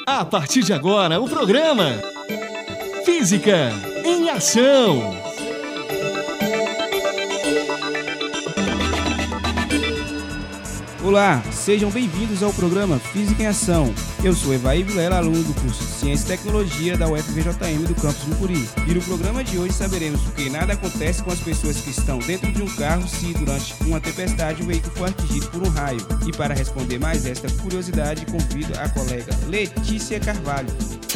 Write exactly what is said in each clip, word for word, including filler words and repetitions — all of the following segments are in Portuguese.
A partir de agora, o programa Física em Ação. Olá, sejam bem-vindos ao programa Física em Ação. Eu sou Evaí Vilela, aluno do curso Ciência e Tecnologia da U F V J M do campus Mucuri. E no programa de hoje saberemos o que nada acontece com as pessoas que estão dentro de um carro se durante uma tempestade o veículo for atingido por um raio. E para responder mais esta curiosidade, convido a colega Letícia Carvalho.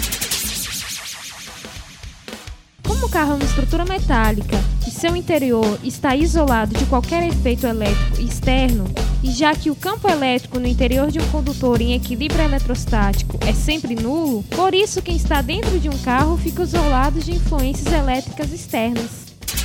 Como o carro é uma estrutura metálica e seu interior está isolado de qualquer efeito elétrico externo, e já que o campo elétrico no interior de um condutor em equilíbrio eletrostático é sempre nulo, por isso quem está dentro de um carro fica isolado de influências elétricas externas.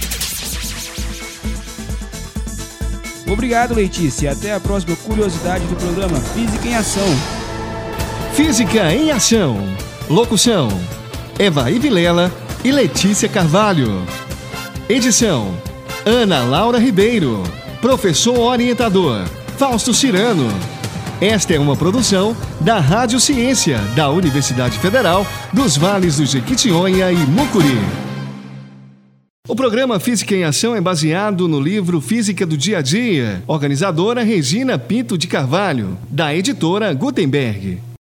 Obrigado, Letícia. Até a próxima curiosidade do programa Física em Ação. Física em Ação. Locução: Evaí Vilela e Letícia Carvalho. Edição: Ana Laura Ribeiro. Professor orientador: Fausto Cirano. Esta é uma produção da Rádio Ciência, da Universidade Federal dos Vales do Jequitinhonha e Mucuri. O programa Física em Ação é baseado no livro Física do Dia a Dia, organizadora Regina Pinto de Carvalho, da editora Gutenberg.